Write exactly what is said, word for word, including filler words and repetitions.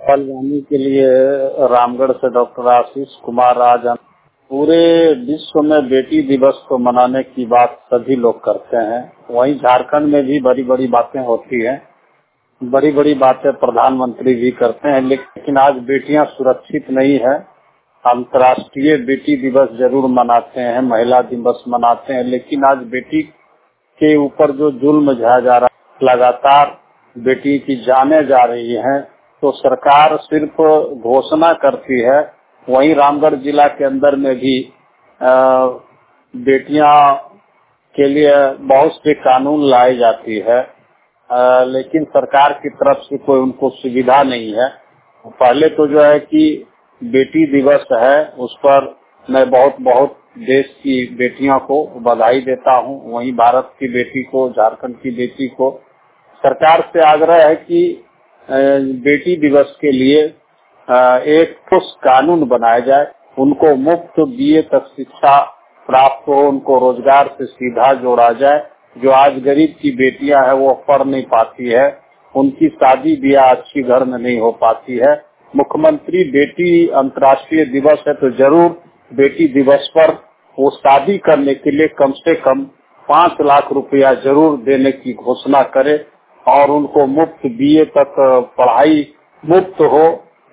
कल जाने के लिए रामगढ़ से डॉक्टर आशीष कुमार आज हम पूरे विश्व में बेटी दिवस को मनाने की बात सभी लोग करते हैं। वहीं झारखंड में भी बड़ी बड़ी बातें होती हैं, बड़ी बड़ी बातें प्रधानमंत्री भी करते हैं, लेकिन आज बेटियां सुरक्षित नहीं है। अंतर्राष्ट्रीय बेटी दिवस जरूर मनाते हैं, महिला दिवस मनाते हैं, लेकिन आज बेटी के ऊपर जो जुल्म झा जा रहा है, लगातार बेटी की जाने जा रही हैं, तो सरकार सिर्फ घोषणा करती है। वहीं रामगढ़ जिला के अंदर में भी आ, बेटियां के लिए बहुत से कानून लाई जाती है, आ, लेकिन सरकार की तरफ से कोई उनको सुविधा नहीं है। पहले तो जो है कि बेटी दिवस है, उस पर मैं बहुत बहुत देश की बेटियों को बधाई देता हूं। वहीं भारत की बेटी को, झारखंड की बेटी को सरकार से आग्रह है कि बेटी दिवस के लिए एक ठोस कानून बनाया जाए, उनको मुफ्त बीए तक शिक्षा प्राप्त हो, उनको रोजगार से सीधा जोड़ा जाए। जो आज गरीब की बेटियां हैं वो पढ़ नहीं पाती है, उनकी शादी ब्याह अच्छी घर में नहीं हो पाती है। मुख्यमंत्री बेटी अंतर्राष्ट्रीय दिवस है तो जरूर बेटी दिवस पर वो शादी करने के लिए कम से कम पाँच लाख रुपया जरूर देने की घोषणा करे और उनको मुफ्त बीए तक पढ़ाई मुफ्त हो,